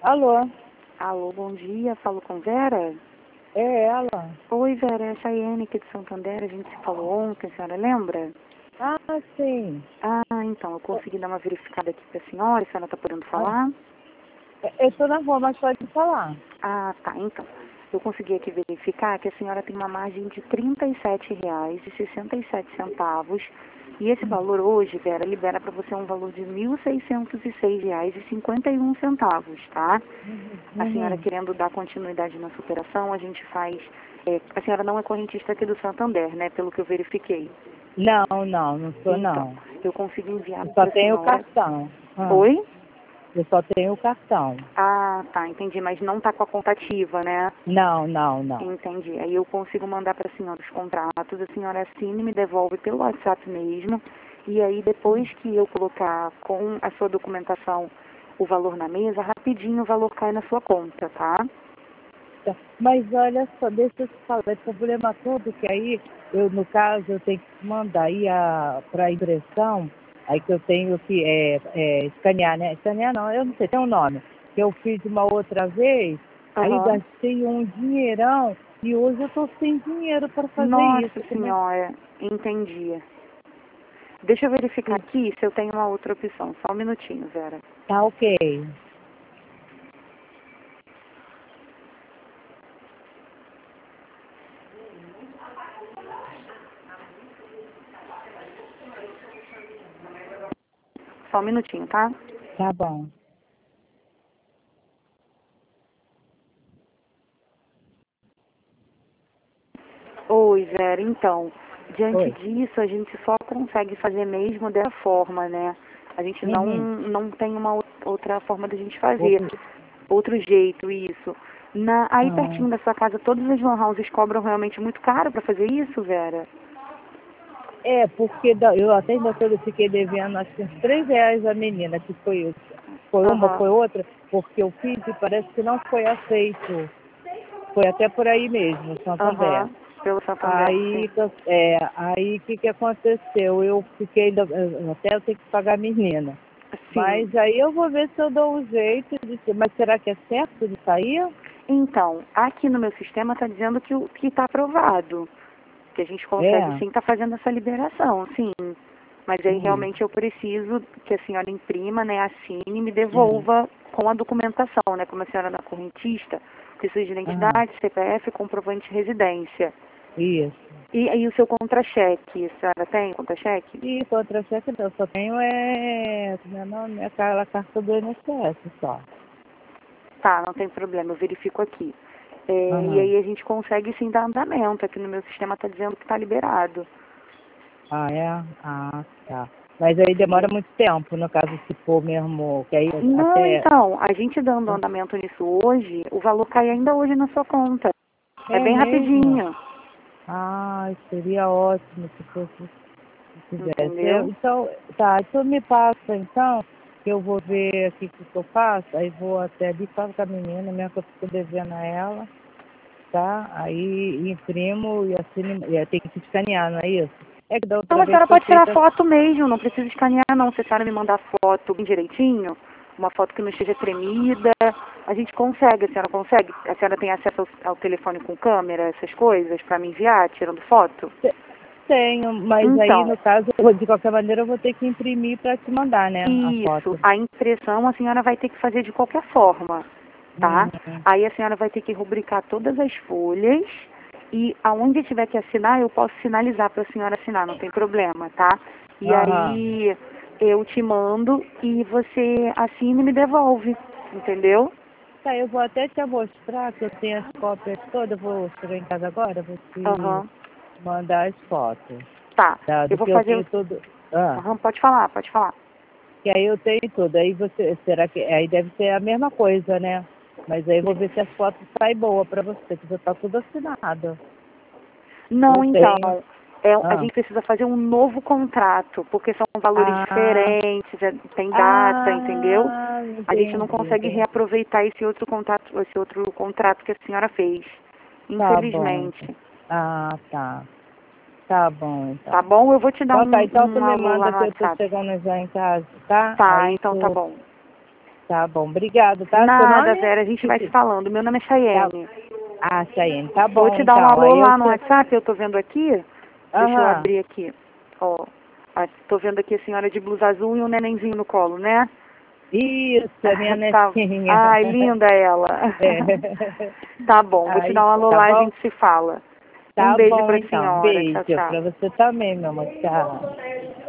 Alô? Alô, bom dia. Falo com Vera? É ela? Oi, Vera. É a Chayane aqui de Santander. A gente se falou ontem, a senhora lembra? Ah, sim. Ah, então, eu consegui dar uma verificada aqui para a senhora. A senhora está podendo Ah, falar? eu estou na rua, mas pode falar. Ah, tá. Então, eu consegui aqui verificar que a senhora tem uma margem de R$ 37,67. E esse valor hoje, Vera, libera para você um valor de R$ 1.606,51, tá? A senhora Uhum. querendo dar continuidade na superação, a gente faz... a senhora não é correntista aqui do Santander, né? Pelo que eu verifiquei. Não sou Então, não. eu consigo enviar Eu só para a tenho o senhora... cartão. Oi? Eu só tenho o cartão. Ah, tá, entendi. Mas não tá com a conta ativa, né? Não. Entendi. Aí eu consigo mandar para a senhora os contratos, a senhora assina e me devolve pelo WhatsApp mesmo. E aí depois que eu colocar com a sua documentação o valor na mesa, rapidinho o valor cai na sua conta, tá? Tá. Mas olha só, deixa eu te falar, o problema todo que aí, no caso, eu tenho que mandar aí para a impressão, aí que eu tenho que escanear, né? Escanear não, eu não sei, tem um nome, que eu fiz uma outra vez, aí Aham. gastei um dinheirão e hoje eu estou sem dinheiro para fazer Nossa isso. Como é senhora, entendi. Deixa eu verificar que aqui se eu tenho uma outra opção. Só um minutinho, Vera. tá ok? Só um minutinho, tá? Tá bom. Oi, Vera. Então, diante Oi. disso, a gente só consegue fazer mesmo dessa forma, né? A gente Uhum. não tem uma outra forma de a gente fazer. Outro, Outro jeito, isso. Aí ah. pertinho da sua casa, todas as lan houses cobram realmente muito caro para fazer isso, Vera? É, porque eu até ainda fiquei devendo acho que uns R$ 3 a menina, que foi uma, Aham. foi outra, porque eu fiz e parece que não foi aceito. Foi até por aí mesmo, Santander. Aham. Pelo Santander, sim. Aí o que aconteceu? Eu fiquei, até eu tenho que pagar a menina. Sim. Mas aí eu vou ver se eu dou um jeito mas será que é certo de sair? Então, aqui no meu sistema está dizendo que está aprovado. Que a gente consegue É. sim estar fazendo essa liberação, sim. Mas aí Hum, realmente eu preciso que a senhora imprima, né, assine e me hum, devolva com a documentação, né? Como a senhora não é correntista, preciso de aham, identidade, CPF, comprovante de residência. isso. E aí o seu contra-cheque, a senhora tem contra-cheque? E contra-cheque não, eu só tenho como é o nome? É aquela carta do INSS só. Tá, não tem problema, eu verifico aqui. E Aham. aí a gente consegue sim dar andamento. Aqui no meu sistema está dizendo que está liberado. Ah, é? Ah, tá. Mas aí demora Sim. muito tempo, no caso, se for mesmo, que aí Não, até... então, a gente dando andamento nisso hoje, o valor cai ainda hoje na sua conta. É É bem mesmo? rapidinho, Ah, seria ótimo se fizesse. entendeu? Então, tá, então me passa, então, que eu vou ver aqui o que eu faço, aí vou até ali, falo com a menina, mesmo que eu fico devendo a ela, tá? Aí imprimo e assino, e tem que escanear, não é isso? É que da Então outra a vez senhora foi pode tirar feita... foto mesmo, não precisa escanear não. Se a senhora me mandar foto bem direitinho, uma foto que não esteja tremida, a gente consegue, a senhora consegue? A senhora tem acesso ao telefone com câmera, essas coisas, para me enviar, tirando foto? Tenho, mas aí Então, no caso, de qualquer maneira, eu vou ter que imprimir para te mandar, né, a isso, foto. a impressão a senhora vai ter que fazer de qualquer forma, tá? Uhum. Aí a senhora vai ter que rubricar todas as folhas e aonde tiver que assinar, eu posso sinalizar para a senhora assinar, não tem problema, tá? E Aham. aí eu te mando e você assina e me devolve, entendeu? Tá, eu vou até te mostrar que eu tenho as cópias todas, eu vou chegar em casa agora, vou te Aham, mandar as fotos, tá. tá, Eu do vou que eu fazer tenho o... tudo. Ah, Aham, pode falar, pode falar. que aí eu tenho tudo. Aí você, será que aí deve ser a mesma coisa, né? Mas aí eu vou ver se as fotos saem boas para você, que já tá tudo assinado. Eu Não, então, tenho. a Ah, gente precisa fazer um novo contrato, porque são valores ah, diferentes, tem data, entendeu? A gente não consegue entendi. reaproveitar esse outro contrato que a senhora fez, Tá bom, então. infelizmente. Ah, tá. Tá bom, então. Tá bom? Eu vou te dar Então tá, então tu um me alô lá manda no que eu tô WhatsApp. chegando já em casa, tá? Tá, Aí então tá tu. bom. Tá bom, obrigado, tá? Seu Nada, nome? Vera, a gente vai se falando. Meu nome é Chayane. Ah, Chayenne, tá bom, Vou te dar um então. alô Aí lá no WhatsApp, eu tô vendo aqui. Deixa eu Aham. abrir aqui. Ó, tô vendo aqui a senhora de blusa azul e um nenenzinho no colo, né? Isso, é minha Tá. netinha. Ai, linda ela. É. Tá bom, vou te Aí, dar um alô tá lá e a bom? gente se fala. Um Tá beijo bom, pra então. senhora. Tchau, Beijo tchau. pra você também, meu amor. Tchau.